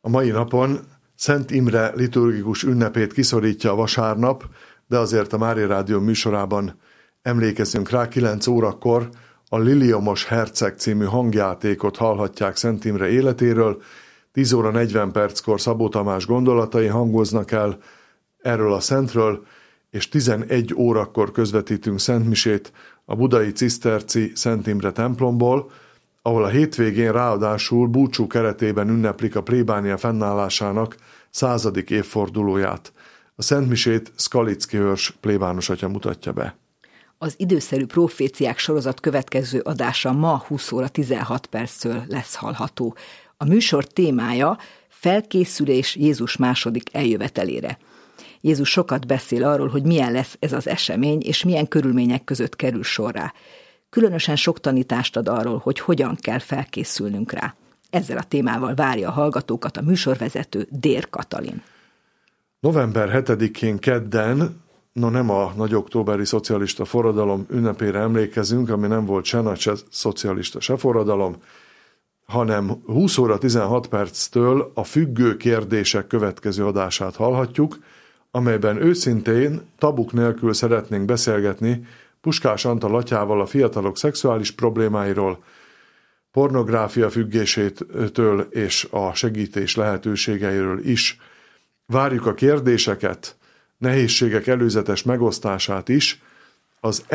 A mai napon Szent Imre liturgikus ünnepét kiszorítja a vasárnap, de azért a Mária Rádió műsorában emlékezünk rá. 9 órakor a Liliomos Herceg című hangjátékot hallhatják Szent Imre életéről, 10 óra 40 perckor Szabó Tamás gondolatai hangoznak el erről a szentről, és 11 órakor közvetítünk szentmisét a budai ciszterci Szent Imre templomból, ahol a hétvégén ráadásul búcsú keretében ünneplik a plébánia fennállásának 100. évfordulóját. A szentmisét Skalicki Őrs plébános atya mutatja be. Az időszerű proféciák sorozat következő adása ma 20 óra 16 perctől lesz hallható. A műsor témája felkészülés Jézus második eljövetelére. Jézus sokat beszél arról, hogy milyen lesz ez az esemény, és milyen körülmények között kerül sorrá. Különösen sok tanítást ad arról, hogy hogyan kell felkészülnünk rá. Ezzel a témával várja a hallgatókat a műsorvezető Dér Katalin. November 7-én kedden, nem a nagy októberi szocialista forradalom ünnepére emlékezünk, ami nem volt se nagy, se szocialista, se forradalom, hanem 20 óra 16 perctől a Függő kérdések következő adását hallhatjuk, amelyben őszintén, tabuk nélkül szeretnénk beszélgetni Puskás Antal atyával a fiatalok szexuális problémáiról, pornográfia függésétől és a segítés lehetőségeiről is. Várjuk a kérdéseket, nehézségek előzetes megosztását is az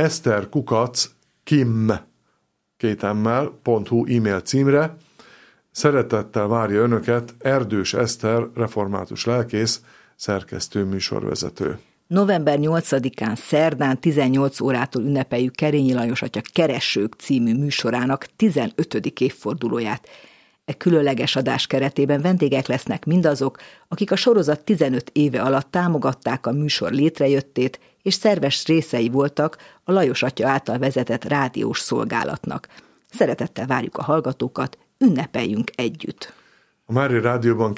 eszter@kim.hu e-mail címre. Szeretettel várja önöket Erdős Eszter, református lelkész, szerkesztő műsorvezető. November 8-án szerdán 18 órától ünnepeljük Kerényi Lajos atya Keresők című műsorának 15. évfordulóját. E különleges adás keretében vendégek lesznek mindazok, akik a sorozat 15 éve alatt támogatták a műsor létrejöttét, és szerves részei voltak a Lajos atya által vezetett rádiós szolgálatnak. Szeretettel várjuk a hallgatókat, ünnepeljünk együtt! A Mária Rádióban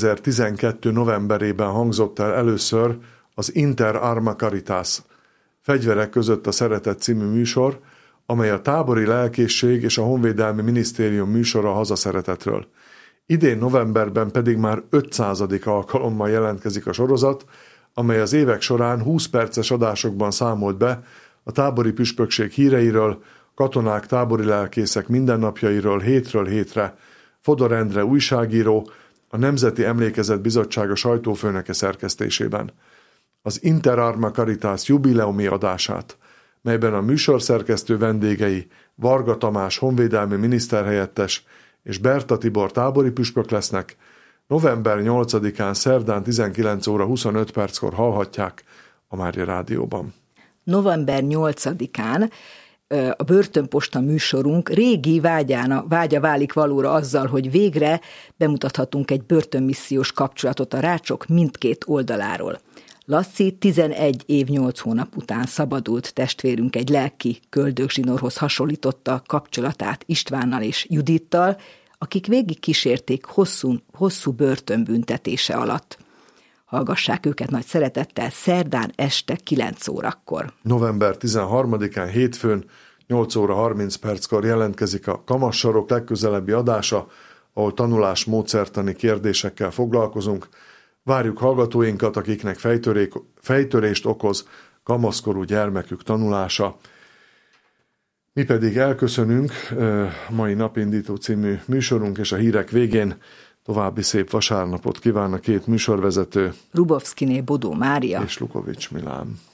2012. novemberében hangzott el először az Inter Arma Caritas, Fegyverek között a szeretet című műsor, amely a tábori lelkészség és a Honvédelmi Minisztérium műsora a hazaszeretetről. Idén novemberben pedig már 500. alkalommal jelentkezik a sorozat, amely az évek során 20 perces adásokban számolt be a tábori püspökség híreiről, katonák, tábori lelkészek mindennapjairól hétről hétre. Fodor Endre újságíró, a Nemzeti Emlékezet Bizottsága sajtófőnöke szerkesztésében. Az Inter Arma Caritas jubileumi adását, melyben a műsorszerkesztő vendégei Varga Tamás honvédelmi miniszterhelyettes és Berta Tibor tábori püspök lesznek, november 8-án szerdán 19 óra 25 perckor hallhatják a Mária Rádióban. November 8-án a Börtönposta műsorunk régi vágya válik valóra azzal, hogy végre bemutathatunk egy börtönmissziós kapcsolatot a Rácsok mindkét oldaláról. Laci 11 év 8 hónap után szabadult testvérünk egy lelki köldögzsinorhoz hasonlította kapcsolatát Istvánnal és Judittal, akik végig kísérték hosszú börtönbüntetése alatt. Hallgassák őket nagy szeretettel szerdán este 9 órakor. November 13-án hétfőn 8 óra 30 perckor jelentkezik a Kamassarok legközelebbi adása, ahol tanulás módszertani kérdésekkel foglalkozunk. Várjuk hallgatóinkat, akiknek fejtörést okoz kamaszkorú gyermekük tanulása. Mi pedig elköszönünk mai Napindító című műsorunk, és a hírek végén további szép vasárnapot kíván a két műsorvezető. Rubovszkiné Bodó Mária és Lukovics Milán.